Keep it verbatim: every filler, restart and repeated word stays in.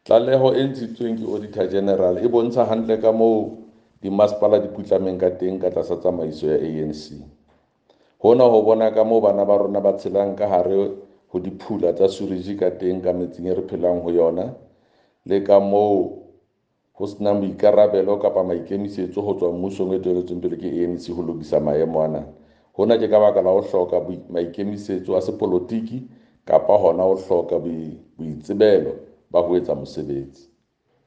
Tlaleho e ntshitsweng ke Auditor General e bontsha hantle ka moo dimasepala di putlameng ka teng ka tlasa tsamaiso ya A N C. Hona ho bona ka moo bana ba rona ba tshelang ka hare ho diphula tsa sewage ka teng ka metseng e re phelang ho yona, le ka moo ho senang boikarabelo kapa maikemisetso ho tswa mmusong e tsweletsweng pele ke A N C ho lokisa maemo ana. Hona ke ka baka la ho hloka maikemisetso a sepolotiki kapa hona ho hloka boitsebelo ba ho etsa mosebetsi.